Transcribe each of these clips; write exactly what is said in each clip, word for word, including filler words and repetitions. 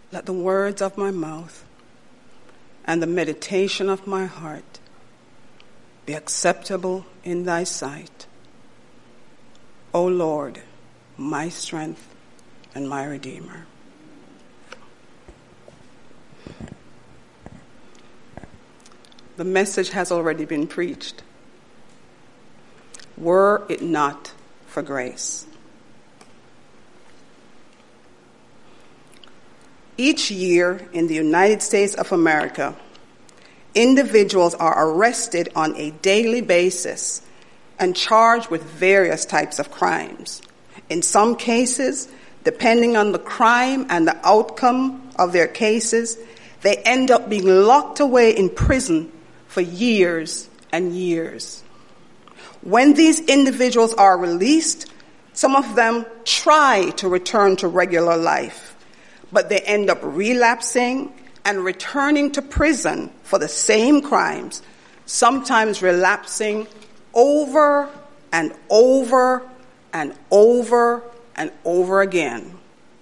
Let the words of my mouth and the meditation of my heart be acceptable in thy sight, O Lord, my strength and my Redeemer. The message has already been preached. Were it not for grace. Each year in the United States of America, individuals are arrested on a daily basis and charged with various types of crimes. In some cases, depending on the crime and the outcome of their cases, they end up being locked away in prison for years and years. When these individuals are released, some of them try to return to regular life, but they end up relapsing and returning to prison for the same crimes, sometimes relapsing over and over and over and over again.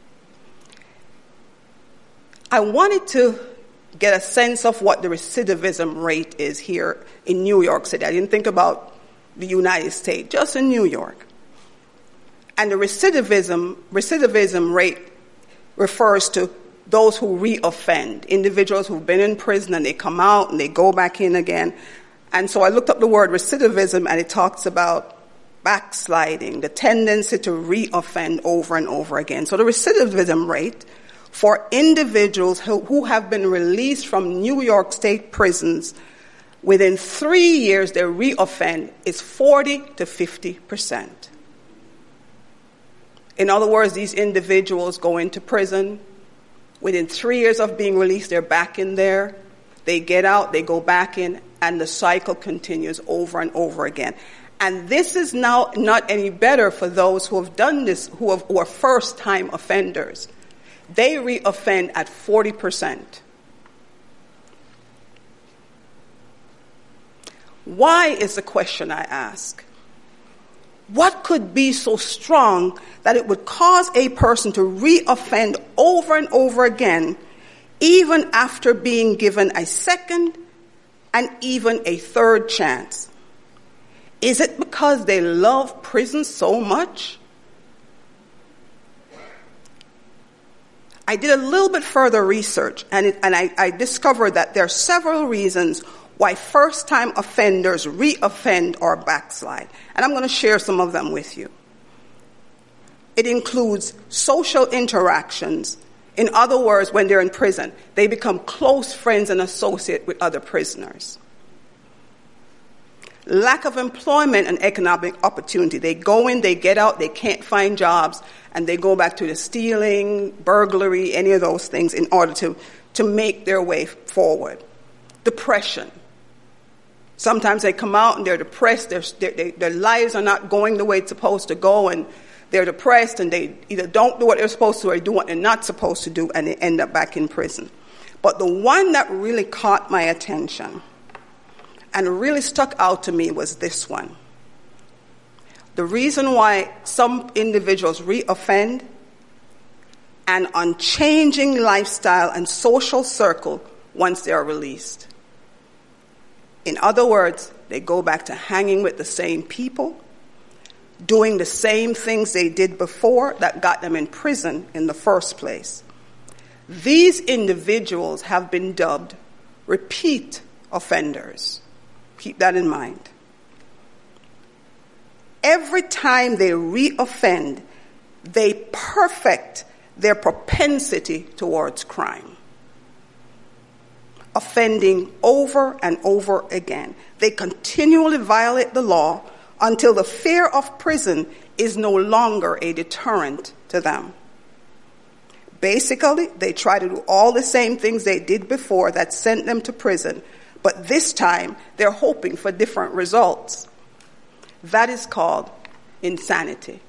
I wanted to get a sense of what the recidivism rate is here in New York City. I didn't think about the United States, just in New York. And the recidivism recidivism rate refers to those who reoffend, individuals who've been in prison and they come out and they go back in again. And so I looked up the word recidivism, and it talks about backsliding, the tendency to reoffend over and over again. So the recidivism rate for individuals who, who have been released from New York State prisons, within three years they reoffend, is forty to fifty percent. In other words, these individuals go into prison. Within three years of being released, they're back in there. They get out, they go back in, and the cycle continues over and over again. And this is now not any better for those who have done this, who, have, who are first-time offenders. They reoffend at forty percent. Why is the question I ask? What could be so strong that it would cause a person to reoffend over and over again, even after being given a second and even a third chance? Is it because they love prison so much? I did a little bit further research, and, it, and I, I discovered that there are several reasons why first-time offenders reoffend or backslide. And I'm going to share some of them with you. It includes social interactions. In other words, when they're in prison, they become close friends and associate with other prisoners. Lack of employment and economic opportunity. They go in, they get out, they can't find jobs, and they go back to the stealing, burglary, any of those things in order to, to make their way forward. Depression. Sometimes they come out and they're depressed, they're, they, their lives are not going the way it's supposed to go, and they're depressed and they either don't do what they're supposed to or they do what they're not supposed to do, and they end up back in prison. But the one that really caught my attention and really stuck out to me was this one. The reason why some individuals reoffend: an unchanging lifestyle and social circle once they are released. In other words, they go back to hanging with the same people, doing the same things they did before that got them in prison in the first place. These individuals have been dubbed repeat offenders. Keep that in mind. Every time they reoffend, they perfect their propensity towards crime, offending over and over again. They continually violate the law until the fear of prison is no longer a deterrent to them. Basically, they try to do all the same things they did before that sent them to prison, but this time they're hoping for different results. That is called insanity.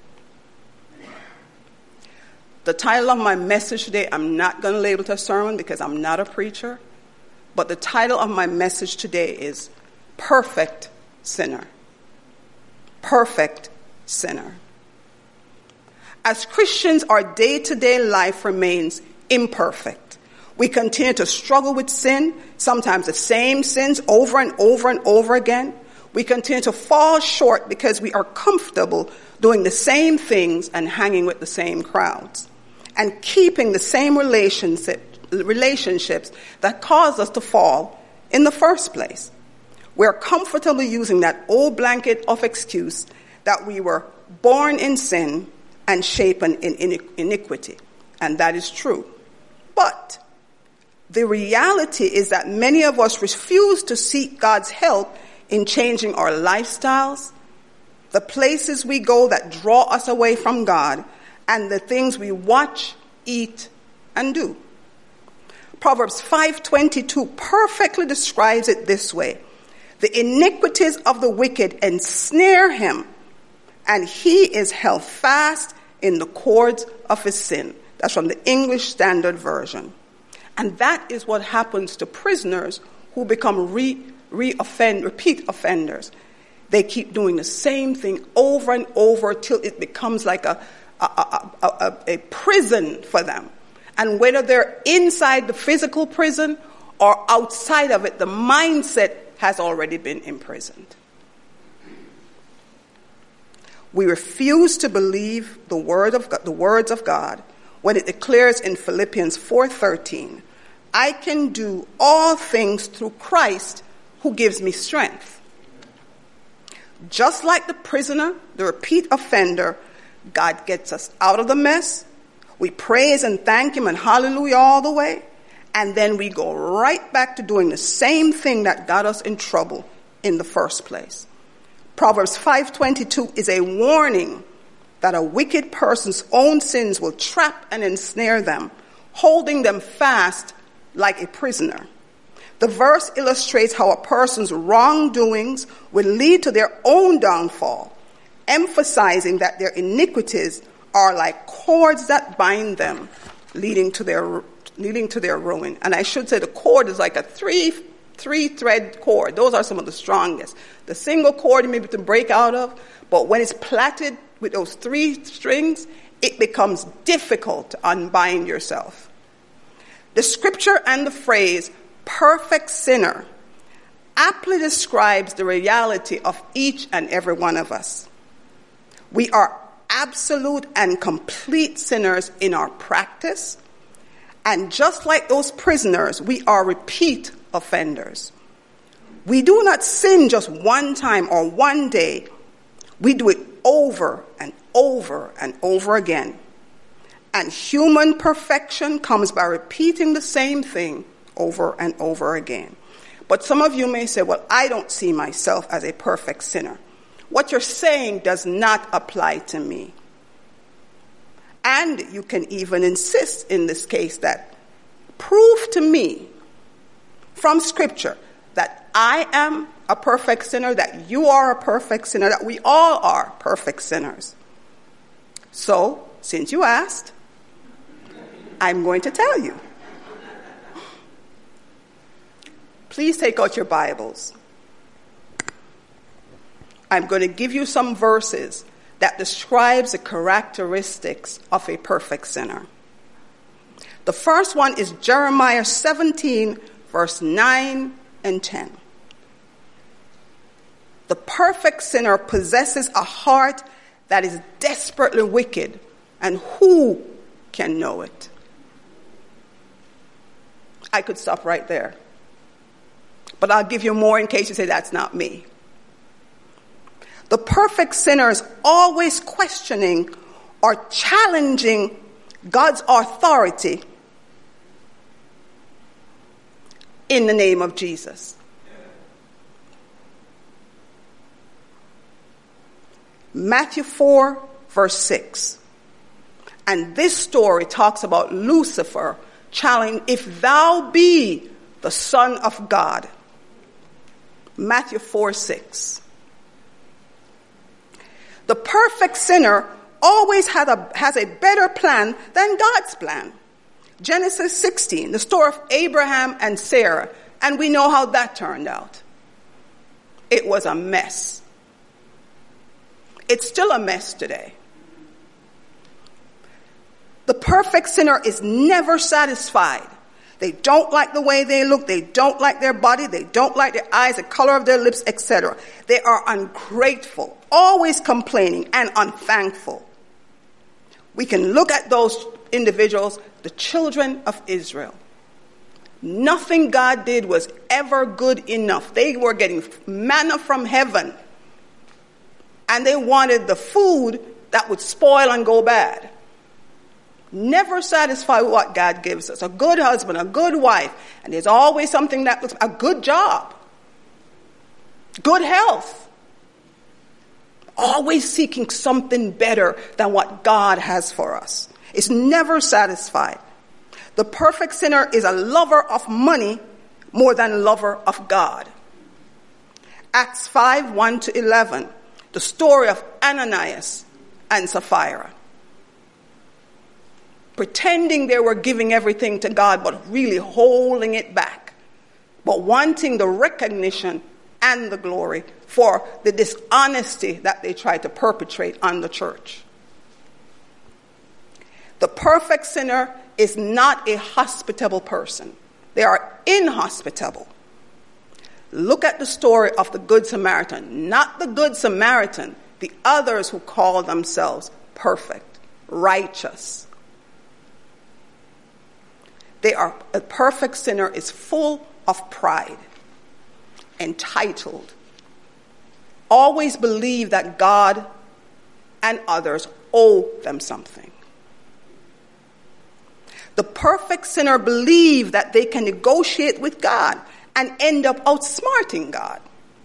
The title of my message today, I'm not going to label it a sermon because I'm not a preacher, but the title of my message today is Perfect Sinner. Perfect Sinner. As Christians, our day-to-day life remains imperfect. We continue to struggle with sin, sometimes the same sins over and over and over again. We continue to fall short because we are comfortable doing the same things and hanging with the same crowds and keeping the same relationship, relationships that caused us to fall in the first place. We're comfortable using that old blanket of excuse that we were born in sin and shapen in iniquity. And that is true. But the reality is that many of us refuse to seek God's help in changing our lifestyles, the places we go that draw us away from God, and the things we watch, eat, and do. Proverbs five twenty-two perfectly describes it this way. The iniquities of the wicked ensnare him, and he is held fast in the cords of his sin. That's from the English Standard Version. And that is what happens to prisoners who become re, re-offend, repeat offenders. They keep doing the same thing over and over till it becomes like a, a, a, a, a prison for them. And whether they're inside the physical prison or outside of it, the mindset has already been imprisoned. We refuse to believe the word of God, the words of God when it declares in Philippians four thirteen, I can do all things through Christ who gives me strength. Just like the prisoner, the repeat offender, God gets us out of the mess. We praise and thank him and hallelujah all the way. And then we go right back to doing the same thing that got us in trouble in the first place. Proverbs five twenty-two is a warning that a wicked person's own sins will trap and ensnare them, holding them fast like a prisoner. The verse illustrates how a person's wrongdoings will lead to their own downfall, emphasizing that their iniquities are like cords that bind them, leading to their leading to their ruin. And I should say the cord is like a three three thread cord. Those are some of the strongest. The single cord you may be able to break out of, but when it's plaited with those three strings, it becomes difficult to unbind yourself. The scripture and the phrase perfect sinner aptly describes the reality of each and every one of us. We are absolute and complete sinners in our practice, and just like those prisoners, we are repeat offenders. We do not sin just one time or one day. We do it over and over and over again. And human perfection comes by repeating the same thing over and over again. But some of you may say, well, I don't see myself as a perfect sinner. What you're saying does not apply to me. And you can even insist in this case that prove to me from Scripture that I am a perfect sinner, that you are a perfect sinner, that we all are perfect sinners. So, since you asked, I'm going to tell you. Please take out your Bibles. I'm going to give you some verses that describes the characteristics of a perfect sinner. The first one is Jeremiah seventeen, verse nine and ten. The perfect sinner possesses a heart that is desperately wicked, and who can know it? I could stop right there. But I'll give you more in case you say that's not me. The perfect sinner is always questioning or challenging God's authority in the name of Jesus. Matthew four, verse six. And this story talks about Lucifer challenging, if thou be the Son of God. Matthew four, six. The perfect sinner always had a, has a better plan than God's plan. Genesis sixteen, the story of Abraham and Sarah, and we know how that turned out. It was a mess. It's still a mess today. The perfect sinner is never satisfied. They don't like the way they look. They don't like their body. They don't like their eyes, the color of their lips, et cetera. They are ungrateful, always complaining, and unthankful. We can look at those individuals, the children of Israel. Nothing God did was ever good enough. They were getting manna from heaven, and they wanted the food that would spoil and go bad. Never satisfied with what God gives us. A good husband, a good wife, and there's always something that looks, a good job, good health. Always seeking something better than what God has for us. It's never satisfied. The perfect sinner is a lover of money more than a lover of God. Acts five, one to eleven. The story of Ananias and Sapphira. Pretending they were giving everything to God, but really holding it back. But wanting the recognition and the glory for the dishonesty that they tried to perpetrate on the church. The perfect sinner is not a hospitable person. They are inhospitable. Look at the story of the Good Samaritan. Not the Good Samaritan, the others who call themselves perfect, righteous. They are, a perfect sinner is full of pride, entitled, always believe that God and others owe them something. The perfect sinner believe that they can negotiate with God and end up outsmarting God.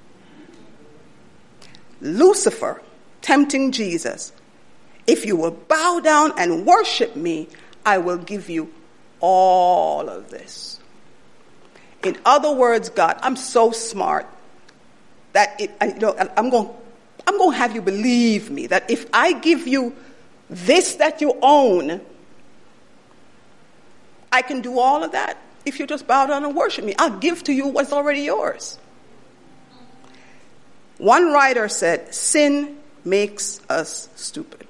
Lucifer tempting Jesus, if you will bow down and worship me, I will give you all of this. In other words, God, I'm so smart that it, you know, I'm going, I'm going to have you believe me that if I give you this that you own, I can do all of that if you just bow down and worship me. I'll give to you what's already yours. One writer said, sin makes us stupid.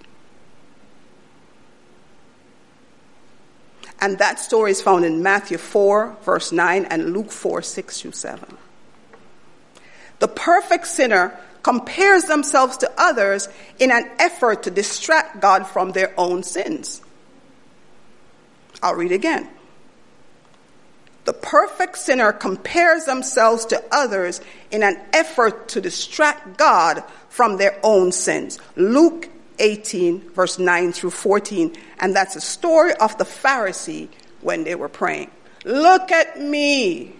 And that story is found in Matthew four, verse nine, and Luke four, six through seven. The perfect sinner compares themselves to others in an effort to distract God from their own sins. I'll read again. The perfect sinner compares themselves to others in an effort to distract God from their own sins. Luke eighteen, verse nine through fourteen. And that's a story of the Pharisee when they were praying. Look at me.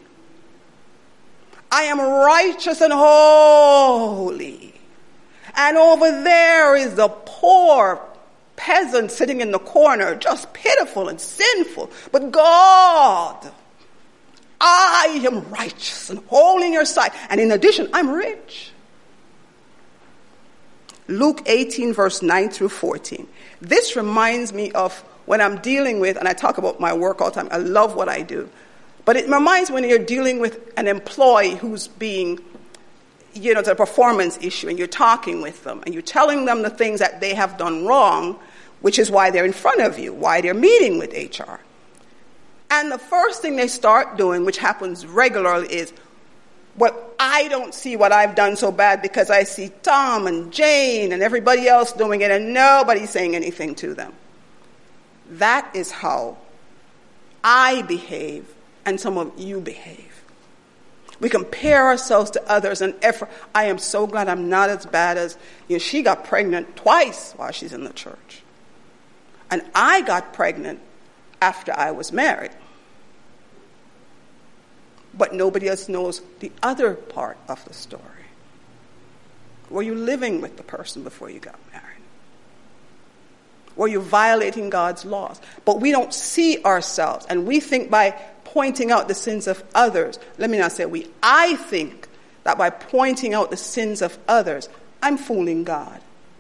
I am righteous and holy. And over there is the poor peasant sitting in the corner, just pitiful and sinful. But God, I am righteous and holy in your sight. And in addition, I'm rich. Luke eighteen, verse nine through fourteen. This reminds me of when I'm dealing with, and I talk about my work all the time, I love what I do. But it reminds me when you're dealing with an employee who's being, you know, it's a performance issue, and you're talking with them, and you're telling them the things that they have done wrong, which is why they're in front of you, why they're meeting with H R. And the first thing they start doing, which happens regularly, is, well, I don't see what I've done so bad because I see Tom and Jane and everybody else doing it and nobody's saying anything to them. That is how I behave and some of you behave. We compare ourselves to others and effort. I am so glad I'm not as bad as, you know, she got pregnant twice while she's in the church. And I got pregnant after I was married. But nobody else knows the other part of the story. Were you living with the person before you got married? Were you violating God's laws? But we don't see ourselves, and we think by pointing out the sins of others, let me not say we, I think that by pointing out the sins of others, I'm fooling God.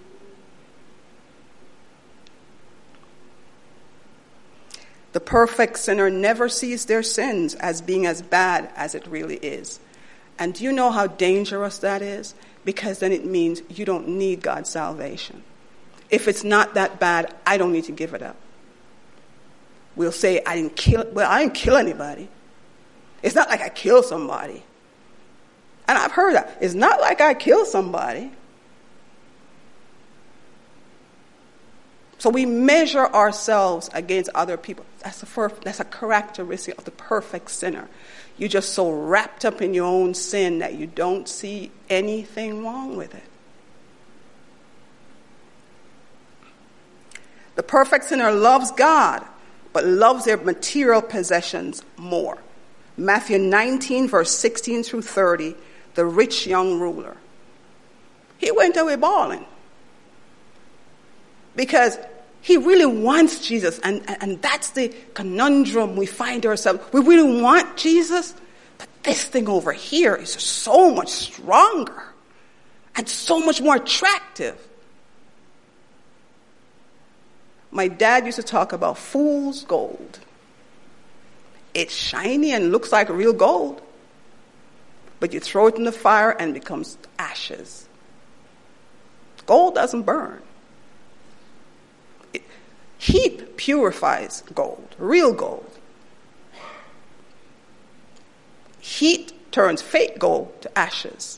The perfect sinner never sees their sins as being as bad as it really is. And do you know how dangerous that is? Because then it means you don't need God's salvation. If it's not that bad, I don't need to give it up. we'll say, I didn't kill, well, I didn't kill anybody. It's not like I killed somebody. And I've heard that. It's not like I killed somebody. So we measure ourselves against other people. That's a, first, that's a characteristic of the perfect sinner. You're just so wrapped up in your own sin that you don't see anything wrong with it. The perfect sinner loves God, but loves their material possessions more. Matthew nineteen, verse sixteen through thirty, the rich young ruler. He went away bawling because he really wants Jesus, and, and that's the conundrum we find ourselves. We really want Jesus, but this thing over here is so much stronger and so much more attractive. My dad used to talk about fool's gold. It's shiny and looks like real gold, but you throw it in the fire and it becomes ashes. Gold doesn't burn. Heat purifies gold, real gold. Heat turns fake gold to ashes.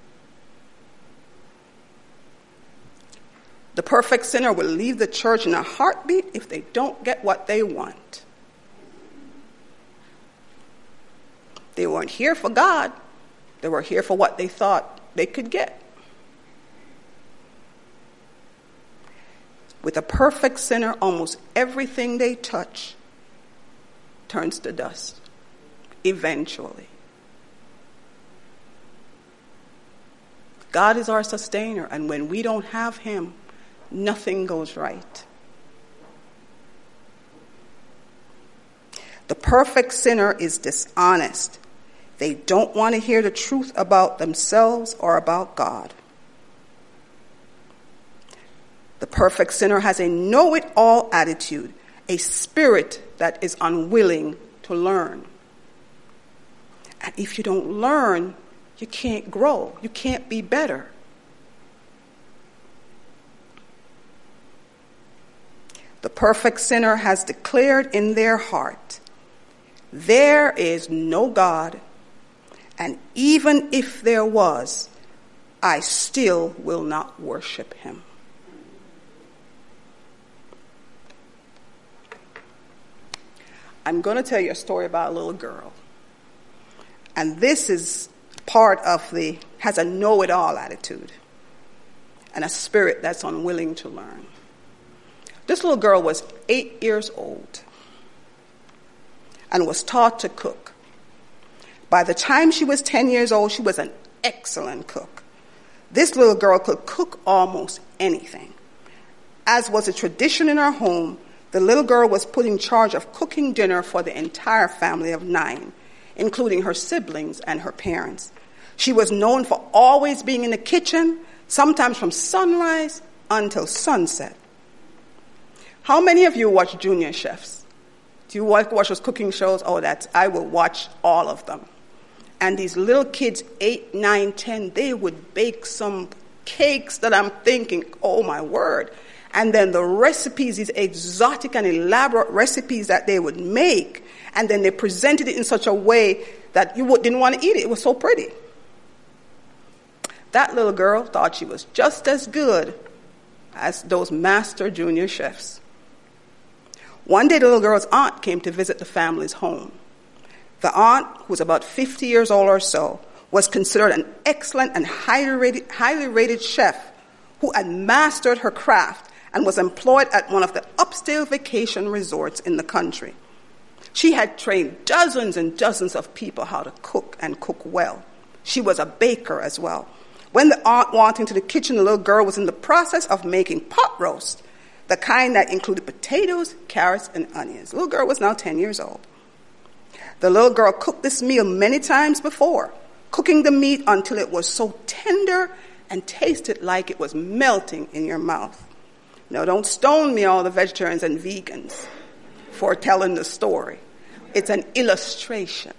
The perfect sinner will leave the church in a heartbeat if they don't get what they want. They weren't here for God. They were here for what they thought they could get. With a perfect sinner, almost everything they touch turns to dust, eventually. God is our sustainer, and when we don't have him, nothing goes right. The perfect sinner is dishonest. They don't want to hear the truth about themselves or about God. The perfect sinner has a know-it-all attitude, a spirit that is unwilling to learn. And if you don't learn, you can't grow. You can't be better. The perfect sinner has declared in their heart, there is no God, and even if there was, I still will not worship him. I'm going to tell you a story about a little girl. And this is part of the, has a know-it-all attitude and a spirit that's unwilling to learn. This little girl was eight years old and was taught to cook. By the time she was ten years old, she was an excellent cook. This little girl could cook almost anything. As was a tradition in her home, the little girl was put in charge of cooking dinner for the entire family of nine, including her siblings and her parents. She was known for always being in the kitchen, sometimes from sunrise until sunset. How many of you watch Junior Chefs? Do you watch, watch those cooking shows? Oh, that's, I will watch all of them. And these little kids, eight, nine, ten, they would bake some cakes that I'm thinking, oh my word. And then the recipes, these exotic and elaborate recipes that they would make, and then they presented it in such a way that you didn't want to eat it. It was so pretty. That little girl thought she was just as good as those master junior chefs. One day, the little girl's aunt came to visit the family's home. The aunt, who was about fifty years old or so, was considered an excellent and highly rated, highly rated chef who had mastered her craft and was employed at one of the upscale vacation resorts in the country. She had trained dozens and dozens of people how to cook and cook well. She was a baker as well. When the aunt walked into the kitchen, the little girl was in the process of making pot roast, the kind that included potatoes, carrots, and onions. The little girl was now ten years old. The little girl cooked this meal many times before, cooking the meat until it was so tender and tasted like it was melting in your mouth. Now, don't stone me, all the vegetarians and vegans, for telling the story. It's an illustration.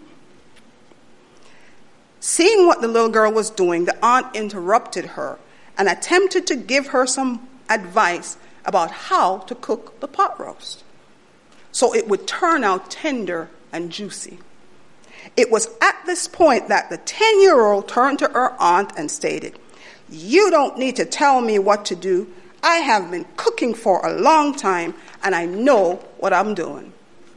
Seeing what the little girl was doing, the aunt interrupted her and attempted to give her some advice about how to cook the pot roast. so it would turn out tender and juicy. It was at this point that the ten-year-old turned to her aunt and stated, "You don't need to tell me what to do. I have been cooking for a long time, and I know what I'm doing."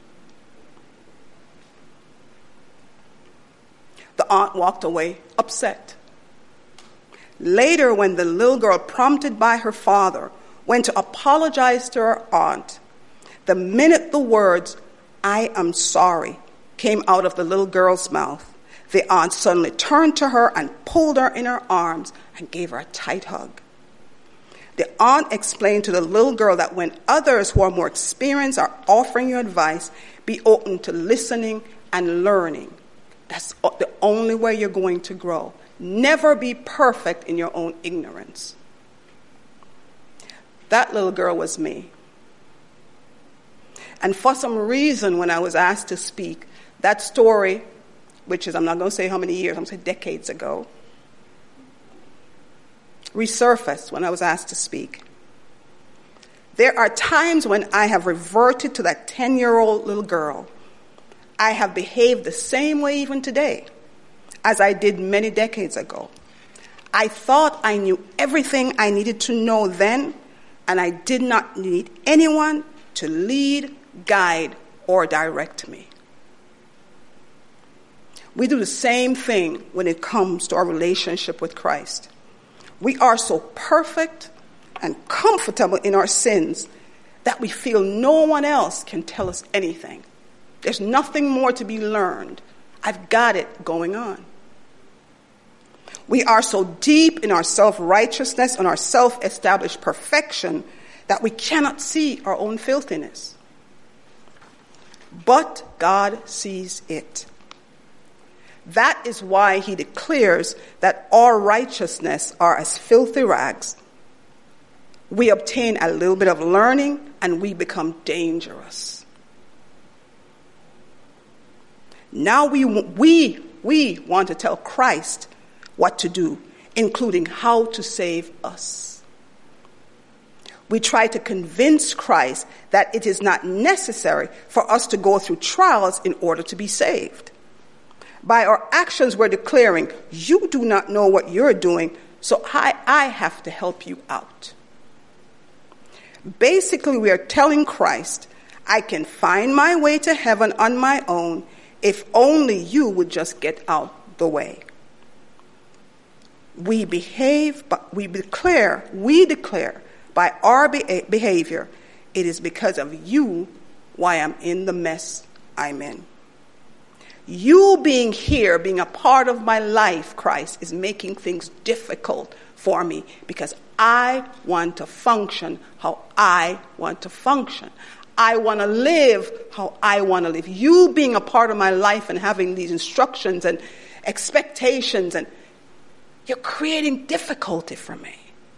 The aunt walked away upset. Later, when the little girl, prompted by her father, went to apologize to her aunt, the minute the words, "I am sorry," came out of the little girl's mouth, the aunt suddenly turned to her and pulled her in her arms and gave her a tight hug. The aunt explained to the little girl that when others who are more experienced are offering you advice, be open to listening and learning. That's the only way you're going to grow. Never be perfect in your own ignorance. That little girl was me. And for some reason, when I was asked to speak, that story, which is, I'm not going to say how many years, I'm going to say decades ago, resurfaced when I was asked to speak. There are times when I have reverted to that ten-year-old little girl. I have behaved the same way even today as I did many decades ago. I thought I knew everything I needed to know then, and I did not need anyone to lead, guide, or direct me. We do the same thing when it comes to our relationship with Christ. We are so perfect and comfortable in our sins that we feel no one else can tell us anything. There's nothing more to be learned. I've got it going on. We are so deep in our self-righteousness and our self-established perfection that we cannot see our own filthiness. But God sees it. That is why he declares that our righteousness are as filthy rags. We obtain a little bit of learning and we become dangerous. Now we, we, we want to tell Christ what to do, including how to save us. We try to convince Christ that it is not necessary for us to go through trials in order to be saved. By our actions, we're declaring, you do not know what you're doing, so I, I have to help you out. Basically, we are telling Christ, I can find my way to heaven on my own if only you would just get out the way. We behave, but we declare, we declare by our behavior, it is because of you why I'm in the mess I'm in. You being here, being a part of my life, Christ, is making things difficult for me because I want to function how I want to function. I want to live how I want to live. You being a part of my life and having these instructions and expectations, and you're creating difficulty for me.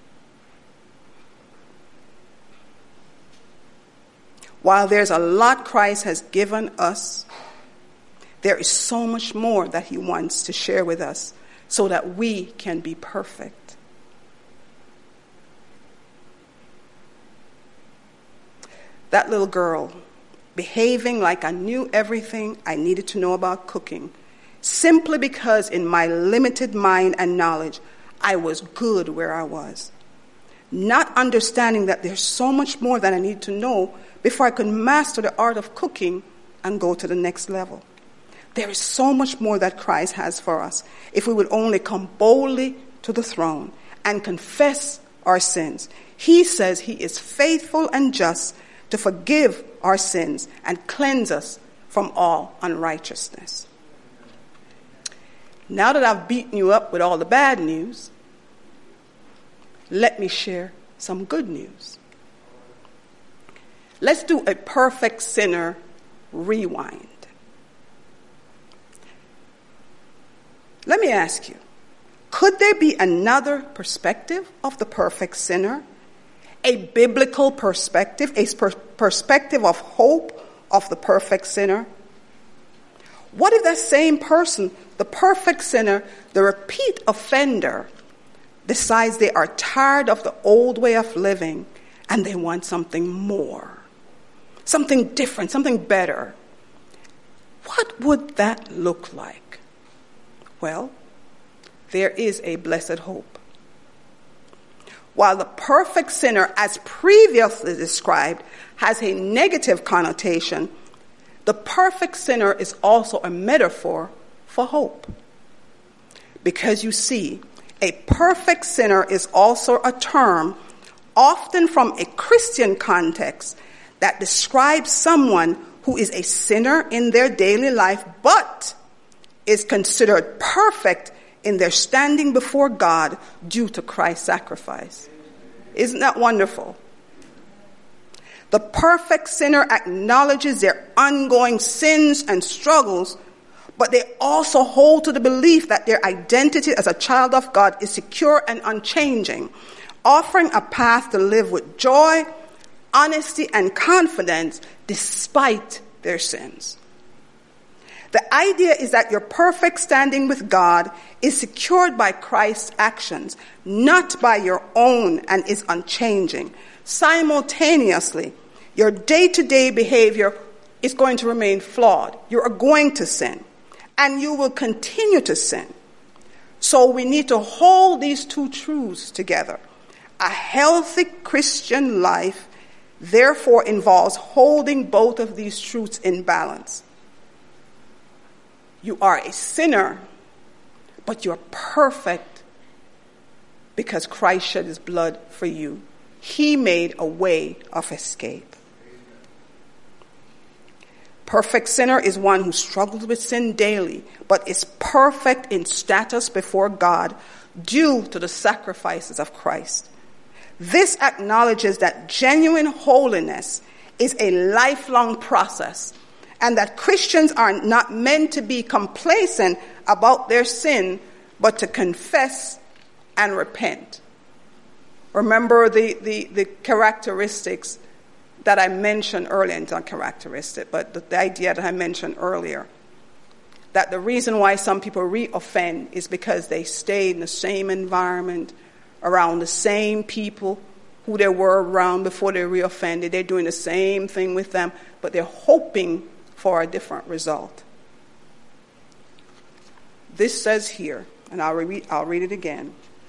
While there's a lot Christ has given us, there is so much more that he wants to share with us so that we can be perfect. That little girl, behaving like I knew everything I needed to know about cooking, simply because in my limited mind and knowledge, I was good where I was. Not understanding that there's so much more that I need to know before I could master the art of cooking and go to the next level. There is so much more that Christ has for us if we would only come boldly to the throne and confess our sins. He says he is faithful and just to forgive our sins and cleanse us from all unrighteousness. Now that I've beaten you up with all the bad news, let me share some good news. Let's do a perfect sinner rewind. Let me ask you, could there be another perspective of the perfect sinner? A biblical perspective, a per- perspective of hope of the perfect sinner? What if that same person, the perfect sinner, the repeat offender, decides they are tired of the old way of living and they want something more? something different, something better. What would that look like? Well, there is a blessed hope. While the perfect sinner, as previously described, has a negative connotation, the perfect sinner is also a metaphor for hope. Because you see, a perfect sinner is also a term, often from a Christian context, that describes someone who is a sinner in their daily life, but is considered perfect in their standing before God due to Christ's sacrifice. Isn't that wonderful? The perfect sinner acknowledges their ongoing sins and struggles, but they also hold to the belief that their identity as a child of God is secure and unchanging, offering a path to live with joy, honesty, and confidence despite their sins. The idea is that your perfect standing with God is secured by Christ's actions, not by your own, and is unchanging. Simultaneously, your day-to-day behavior is going to remain flawed. You are going to sin, and you will continue to sin. So we need to hold these two truths together. A healthy Christian life, therefore, involves holding both of these truths in balance. You are a sinner, but you're perfect because Christ shed his blood for you. He made a way of escape. Perfect sinner is one who struggles with sin daily, but is perfect in status before God due to the sacrifices of Christ. This acknowledges that genuine holiness is a lifelong process, and that Christians are not meant to be complacent about their sin, but to confess and repent. Remember the, the, the characteristics that I mentioned earlier, it's not characteristic, but the, the idea that I mentioned earlier, that the reason why some people re-offend is because they stay in the same environment, around the same people who they were around before they re-offended. They're doing the same thing with them, but they're hoping for a different result. This says here, and I'll read, I'll read it again.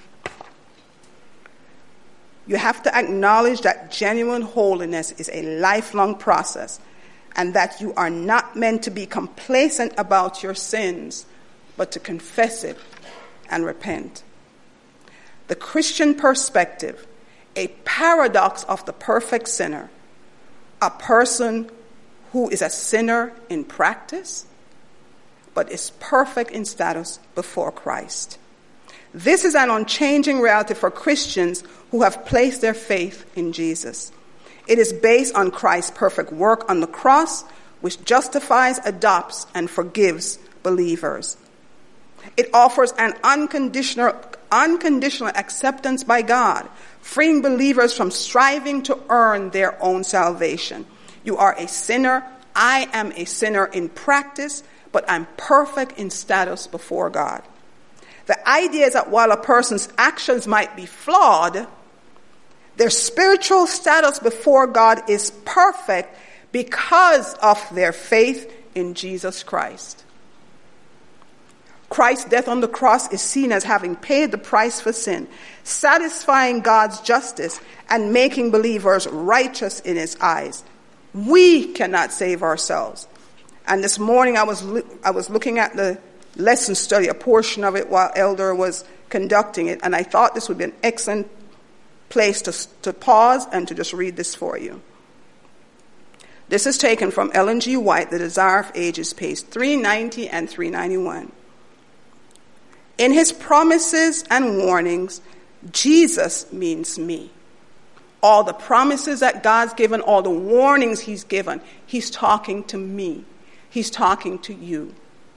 You have to acknowledge that genuine holiness is a lifelong process, and that you are not meant to be complacent about your sins, but to confess it and repent. The Christian perspective, a paradox of the perfect sinner, a person who is a sinner in practice, but is perfect in status before Christ. This is an unchanging reality for Christians who have placed their faith in Jesus. It is based on Christ's perfect work on the cross, which justifies, adopts, and forgives believers. It offers an unconditional, unconditional acceptance by God, freeing believers from striving to earn their own salvation. You are a sinner. I am a sinner in practice, but I'm perfect in status before God. The idea is that while a person's actions might be flawed, their spiritual status before God is perfect because of their faith in Jesus Christ. Christ's death on the cross is seen as having paid the price for sin, satisfying God's justice and making believers righteous in his eyes. We cannot save ourselves. And this morning I was I was looking at the lesson study, a portion of it while Elder was conducting it, and I thought this would be an excellent place to, to pause and to just read this for you. This is taken from Ellen G. White, The Desire of Ages, page three ninety and three ninety-one. In his promises and warnings, Jesus means me. All the promises that God's given, all the warnings he's given, he's talking to me. He's talking to you.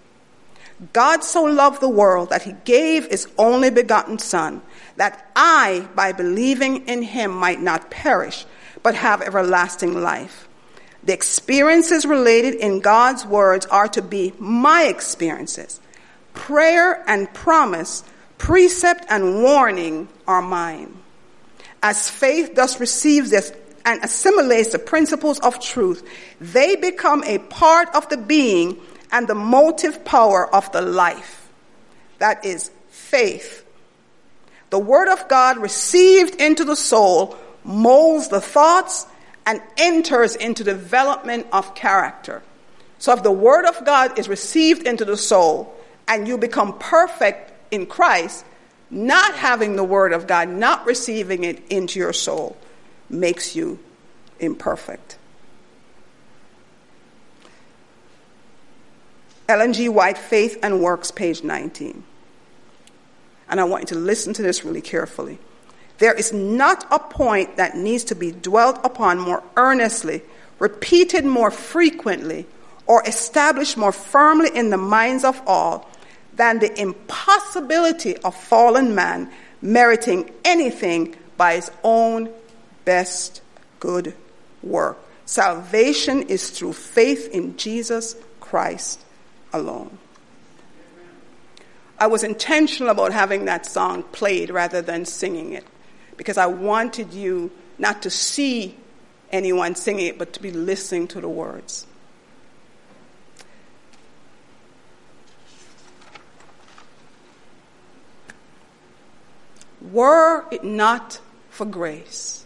God so loved the world that he gave his only begotten Son, that I, by believing in him, might not perish, but have everlasting life. The experiences related in God's words are to be my experiences. Prayer and promise, precept and warning are mine. As faith thus receives this, and assimilates the principles of truth, they become a part of the being and the motive power of the life. That is faith. The word of God received into the soul molds the thoughts and enters into development of character. So if the word of God is received into the soul and you become perfect in Christ, not having the word of God, not receiving it into your soul, makes you imperfect. Ellen G. White, Faith and Works, page nineteen. And I want you to listen to this really carefully. There is not a point that needs to be dwelt upon more earnestly, repeated more frequently, or established more firmly in the minds of all than the impossibility of fallen man meriting anything by his own best good work. Salvation is through faith in Jesus Christ alone. I was intentional about having that song played rather than singing it, because I wanted you not to see anyone singing it, but to be listening to the words. Were it not for grace,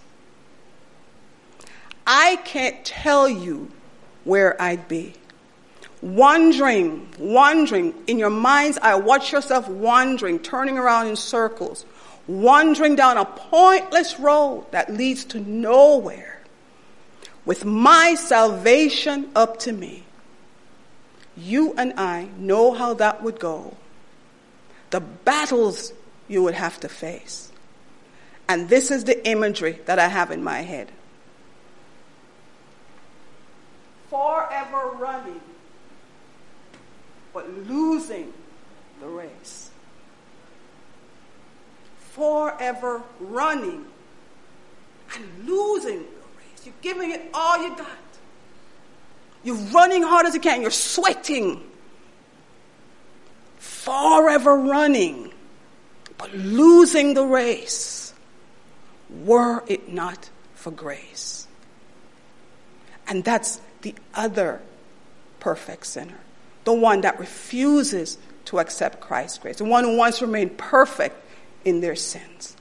I can't tell you where I'd be. Wandering, wandering. In your mind's eye, watch yourself wandering, turning around in circles, wandering down a pointless road that leads to nowhere. With my salvation up to me, you and I know how that would go. The battles you would have to face. And this is the imagery that I have in my head. Forever running, but losing the race. Forever running and losing the race. You're giving it all you got. You're running hard as you can. You're sweating. Forever running, but losing the race. Were it not for grace. And that's the other perfect sinner. The one that refuses to accept Christ's grace. The one who wants to remain perfect in their sins.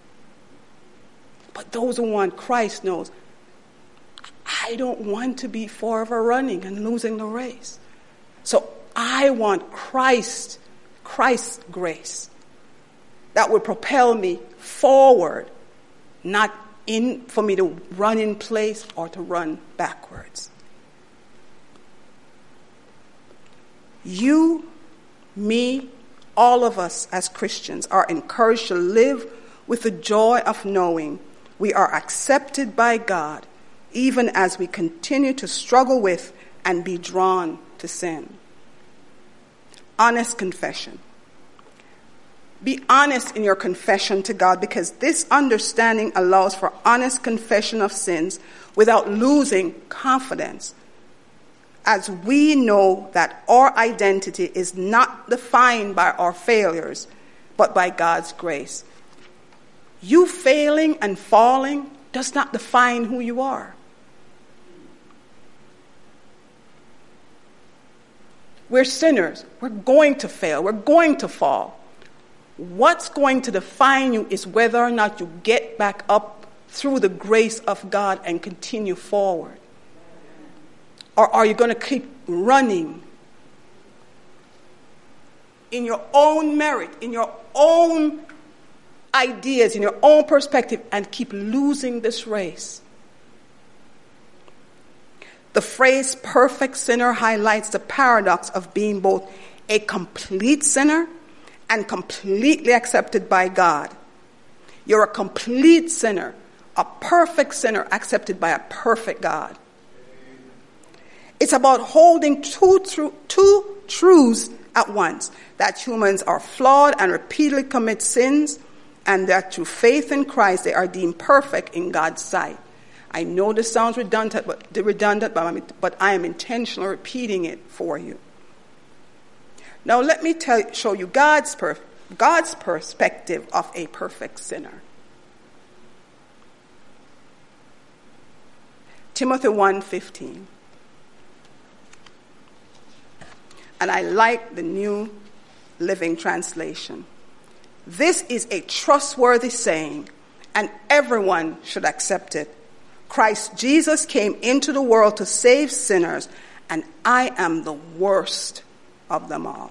But those who want Christ knows, I don't want to be forever running and losing the race. So I want Christ, Christ's grace that would propel me forward, not in for me to run in place or to run backwards. You, me, all of us as Christians are encouraged to live with the joy of knowing we are accepted by God, even as we continue to struggle with and be drawn to sin. Honest confession. Be honest in your confession to God, because this understanding allows for honest confession of sins without losing confidence, as we know that our identity is not defined by our failures, but by God's grace. You failing and falling does not define who you are. We're sinners. We're going to fail. We're going to fall. What's going to define you is whether or not you get back up through the grace of God and continue forward. Or are you going to keep running in your own merit, in your own ideas, in your own perspective, and keep losing this race? The phrase perfect sinner highlights the paradox of being both a complete sinner and completely accepted by God. You're a complete sinner, a perfect sinner accepted by a perfect God. It's about holding two, tru- two truths at once, that humans are flawed and repeatedly commit sins, and that through faith in Christ they are deemed perfect in God's sight. I know this sounds redundant, but, redundant, but, I'm, but I am intentionally repeating it for you. Now let me tell, show you God's, per, God's perspective of a perfect sinner. Timothy one fifteen. And I like the New Living Translation. This is a trustworthy saying, and everyone should accept it. Christ Jesus came into the world to save sinners, and I am the worst of them all.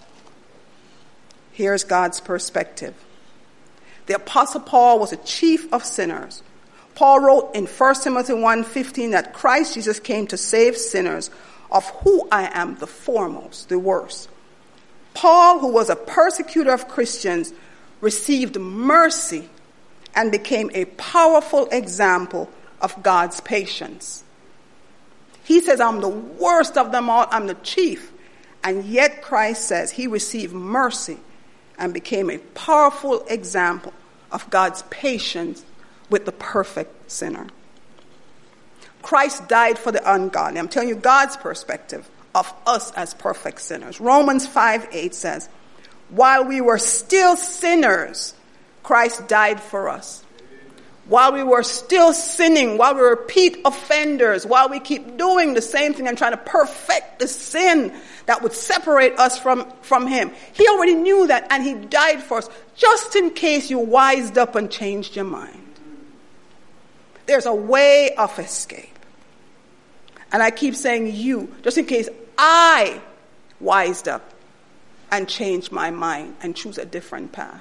Here's God's perspective. The Apostle Paul was a chief of sinners. Paul wrote in First Timothy one fifteen that Christ Jesus came to save sinners, of who I am the foremost, the worst. Paul, who was a persecutor of Christians, received mercy and became a powerful example of God's patience. He says, I'm the worst of them all, I'm the chief. And yet Christ says he received mercy and became a powerful example of God's patience with the perfect sinner. Christ died for the ungodly. I'm telling you God's perspective of us as perfect sinners. Romans five eight says, while we were still sinners, Christ died for us. While we were still sinning, while we were repeat offenders, while we keep doing the same thing and trying to perfect the sin that would separate us from, from him. He already knew that, and he died for us, just in case you wised up and changed your mind. There's a way of escape. And I keep saying you, just in case I wised up and changed my mind and choose a different path.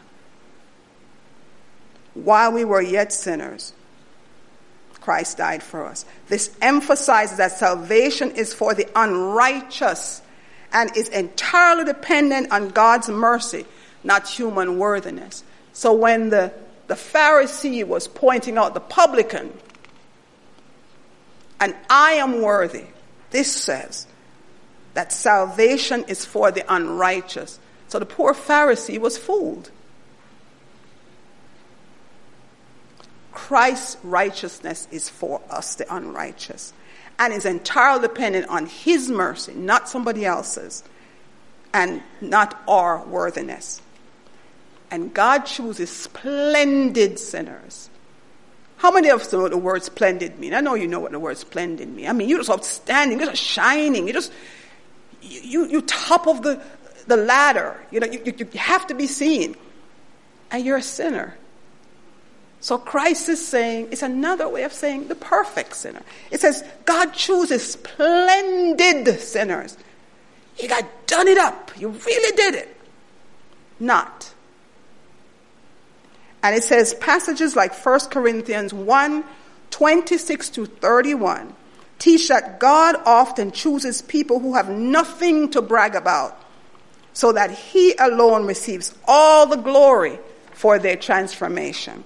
While we were yet sinners, Christ died for us. This emphasizes that salvation is for the unrighteous and is entirely dependent on God's mercy, not human worthiness. So when the, the Pharisee was pointing out the publican, and I am worthy, this says that salvation is for the unrighteous. So the poor Pharisee was fooled. Christ's righteousness is for us, the unrighteous, and is entirely dependent on his mercy, not somebody else's, and not our worthiness. And God chooses splendid sinners. How many of us know what the word splendid means? I know you know what the word splendid means. I mean, you're just outstanding, you're just shining, you're just, you, you, you're top of the, the ladder. You know, you, you have to be seen. And you're a sinner. So Christ is saying, it's another way of saying the perfect sinner. It says, God chooses splendid sinners. You got done it up. You really did it. Not. And it says passages like First Corinthians one, twenty-six to thirty-one teach that God often chooses people who have nothing to brag about so that he alone receives all the glory for their transformation.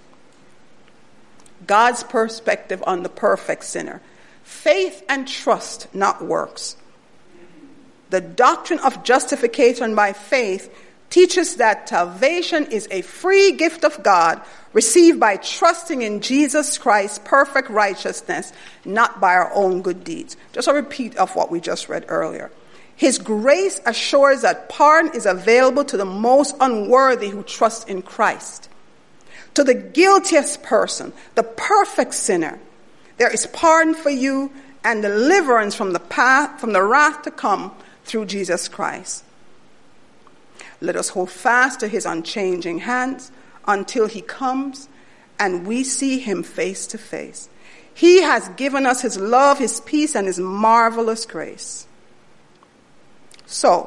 God's perspective on the perfect sinner. Faith and trust, not works. The doctrine of justification by faith teaches that salvation is a free gift of God received by trusting in Jesus Christ's perfect righteousness, not by our own good deeds. Just a repeat of what we just read earlier. His grace assures that pardon is available to the most unworthy who trust in Christ. To the guiltiest person, the perfect sinner, there is pardon for you and deliverance from the path, from the wrath to come through Jesus Christ. Let us hold fast to his unchanging hands until he comes and we see him face to face. He has given us his love, his peace, and his marvelous grace. So,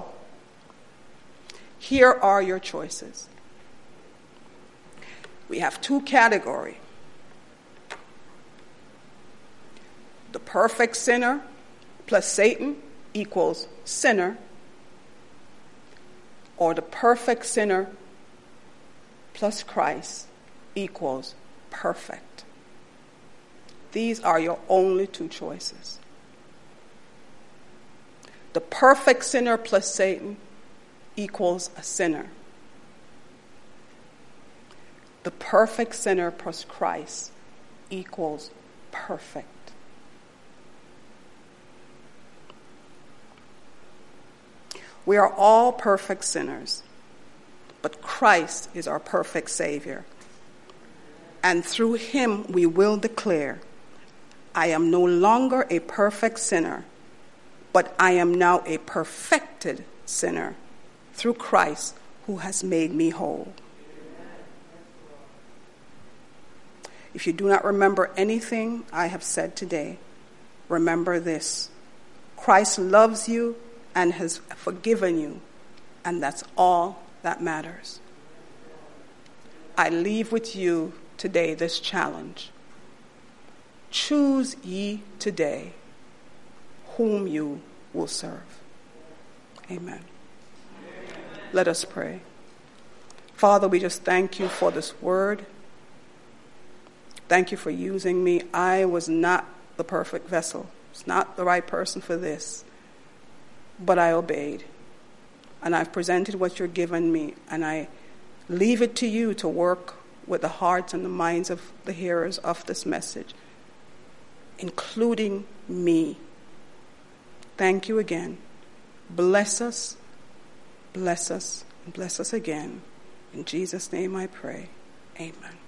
here are your choices. We have two categories. The perfect sinner plus Satan equals sinner, or the perfect sinner plus Christ equals perfect. These are your only two choices. The perfect sinner plus Satan equals a sinner. The perfect sinner plus Christ equals perfect. We are all perfect sinners, but Christ is our perfect Savior. And through him we will declare, I am no longer a perfect sinner, but I am now a perfected sinner through Christ who has made me whole. If you do not remember anything I have said today, remember this. Christ loves you and has forgiven you, and that's all that matters. I leave with you today this challenge. Choose ye today whom you will serve. Amen. Amen. Let us pray. Father, we just thank you for this word. Thank you for using me. I was not the perfect vessel. I was not the right person for this. But I obeyed. And I've presented what you're giving me. And I leave it to you to work with the hearts and the minds of the hearers of this message, including me. Thank you again. Bless us, bless us, and bless us again. In Jesus' name I pray. Amen.